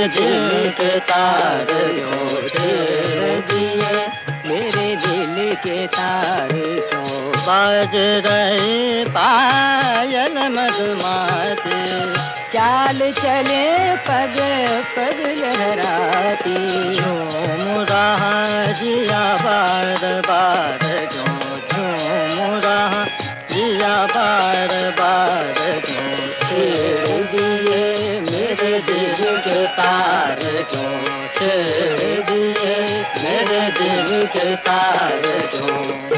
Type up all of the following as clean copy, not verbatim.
दिल के तार क्यों छेड़ दिए, मेरे दिल के तार क्यों बाज रहे पायल मधुमाती, चाल चले पग पग लहराती, झूम रहा जिया बार बार क्यों झूम रहा जिया बार बार क्यों छेड़ दिए, मेरे दिल के तार क्यों छेड़ दिए, मेरे दिल के तार क्यों।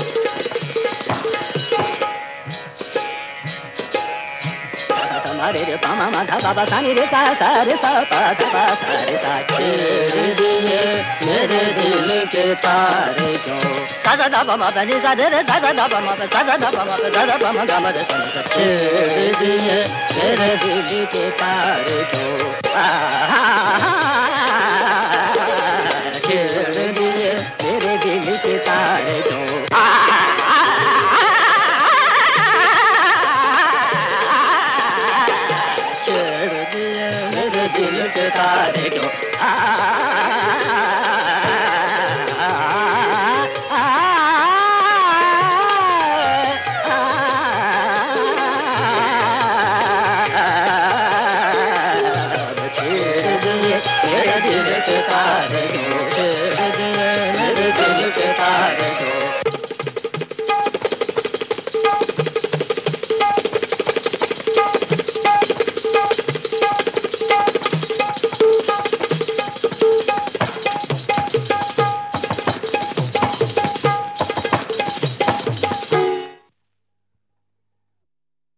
हमारे रे पामा माधा बाबा सानी रे सा सा रे सा पा सा पा सा रे सा, छेड़ दिए मेरे दिल के तार क्यों, सा सा दा पा मा पा नी सा रे रे सा सा दा पा मा पा सा सा दा पा मा पा सा सा पा मा गा मा रे सा सा, छेड़ दिए मेरे दिल के तार क्यों।